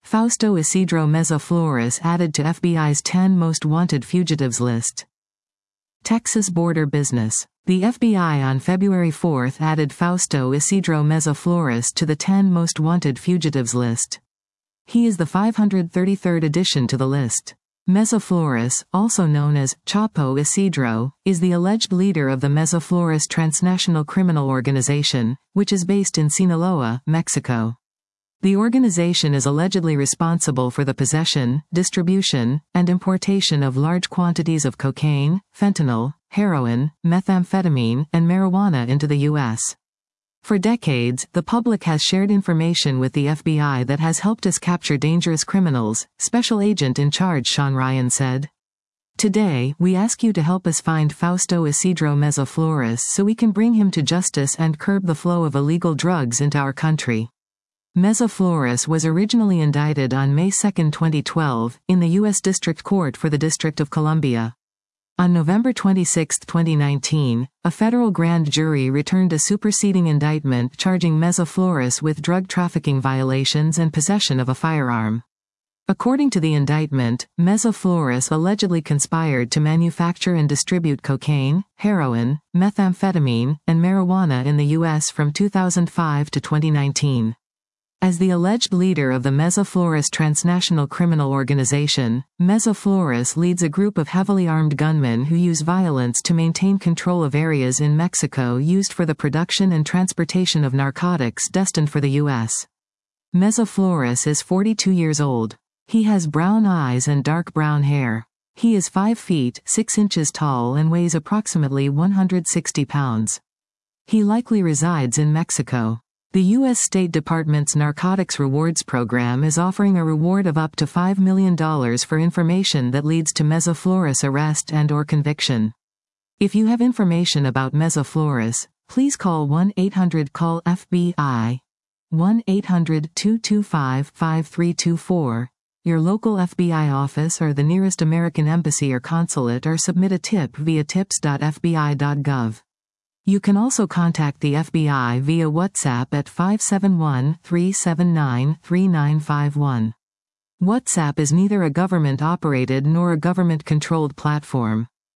Fausto Isidro Meza Flores added to FBI's 10 most wanted fugitives list. Texas border business. The FBI on February 4 added Fausto Isidro Meza Flores to the 10 most wanted fugitives list. He is the 533rd addition to the list. Meza Flores, also known as Chapo Isidro, is the alleged leader of the Meza Flores transnational criminal organization, which is based in Sinaloa, Mexico. The organization is allegedly responsible for the possession, distribution, and importation of large quantities of cocaine, fentanyl, heroin, methamphetamine, and marijuana into the U.S. For decades, the public has shared information with the FBI that has helped us capture dangerous criminals, Special Agent in Charge Sean Ryan said. Today, we ask you to help us find Fausto Isidro Meza Flores so we can bring him to justice and curb the flow of illegal drugs into our country. Meza Flores was originally indicted on May 2, 2012, in the U.S. District Court for the District of Columbia. On November 26, 2019, a federal grand jury returned a superseding indictment charging Meza Flores with drug trafficking violations and possession of a firearm. According to the indictment, Meza Flores allegedly conspired to manufacture and distribute cocaine, heroin, methamphetamine, and marijuana in the U.S. from 2005 to 2019. As the alleged leader of the Meza Flores transnational criminal organization, Meza Flores leads a group of heavily armed gunmen who use violence to maintain control of areas in Mexico used for the production and transportation of narcotics destined for the U.S. Meza Flores is 42 years old. He has brown eyes and dark brown hair. He is 5 feet, 6 inches tall and weighs approximately 160 pounds. He likely resides in Mexico. The U.S. State Department's Narcotics Rewards Program is offering a reward of up to $5 million for information that leads to Meza Flores' arrest and/or conviction. If you have information about Meza Flores, please call 1-800-CALL-FBI, 1-800-225-5324, your local FBI office or the nearest American embassy or consulate, or submit a tip via tips.fbi.gov. You can also contact the FBI via WhatsApp at 571-379-3951. WhatsApp is neither a government-operated nor a government-controlled platform.